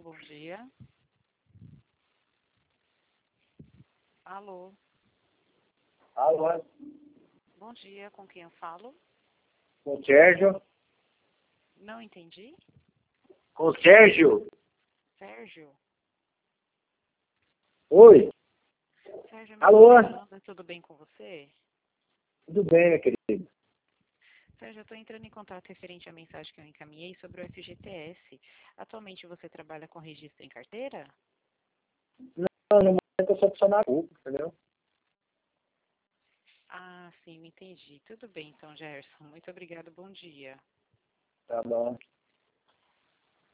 bom dia. Alô, Alô, bom dia, com quem eu falo? com o Sérgio. Não entendi. Com o Sérgio. Sérgio? Oi. Sérgio, Alô. tudo bem com você? Tudo bem, minha querida? Sérgio, eu estou entrando em contato referente à mensagem que eu encaminhei sobre o FGTS. Atualmente você trabalha com registro em carteira? Não, no momento eu sou funcionário público, entendeu? Ah, sim, entendi. Tudo bem então, Gerson. Muito obrigado, bom dia. Tá bom.